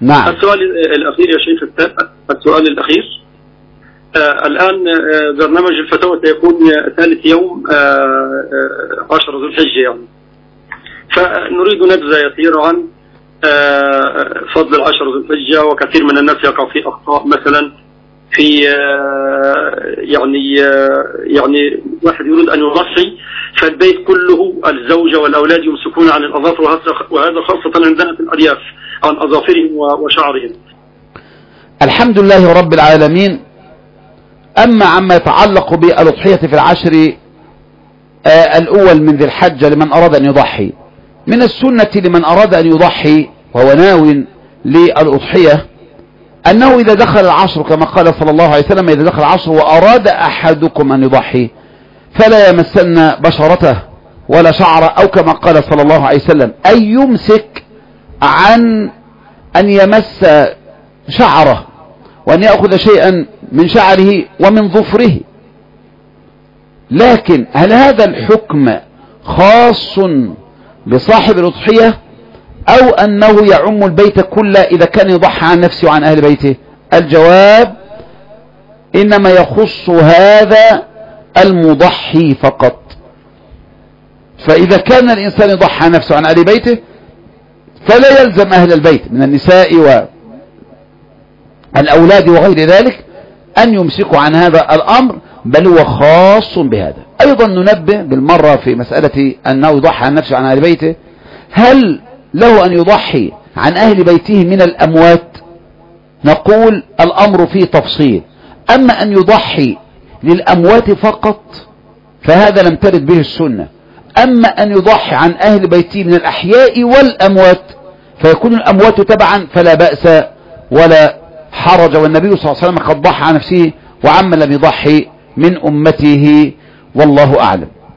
نعم. السؤال الأخير يا شيخ، السؤال الأخير. الآن برنامج الفتاوى سيكون ثالث يوم 10 ذو الحجة يعني، فنريد نبذة يسيرة عن فضل 10 ذو الحجة. وكثير من الناس يقع في أخطاء، مثلا في يعني واحد يريد أن يضحي، فالبيت كله الزوجة والأولاد يمسكون عن الأظافر، وهذا خاصة عندنا في الأرياف عن أظافرهم وشعرهم. الحمد لله رب العالمين. أما عما يتعلق بالأضحية في العشر الأول من ذي الحجة لمن أراد أن يضحي، من السنة لمن أراد أن يضحي وهو ناو للأضحية أنه إذا دخل العشر كما قال صلى الله عليه وسلم: إذا دخل العشر وأراد أحدكم أن يضحي فلا يمسن بشرته ولا شعره، أو كما قال صلى الله عليه وسلم: أن يمسك عن أن يمس شعره وأن يأخذ شيئا من شعره ومن ظفره. لكن هل هذا الحكم خاص بصاحب الأضحية أو أنه يعم البيت كله إذا كان يضحي عن نفسه وعن أهل بيته؟ الجواب: إنما يخص هذا المضحي فقط. فإذا كان الإنسان يضحي عن نفسه وعن أهل بيته فلا يلزم أهل البيت من النساء والأولاد وغير ذلك أن يمسكوا عن هذا الأمر، بل هو خاص بهذا. أيضا ننبه بالمرة في مسألة أنه يضحي عن نفسه وعن أهل بيته، هل له أن يضحي عن أهل بيته من الأموات؟ نقول الأمر فيه تفصيل. أما أن يضحي للأموات فقط فهذا لم ترد به السنة. أما أن يضحي عن أهل بيته من الأحياء والأموات فيكون الأموات تبعا فلا بأس ولا حرج، والنبي صلى الله عليه وسلم قد ضحى عن نفسه وعمن لم يضحي من أمته، والله أعلم.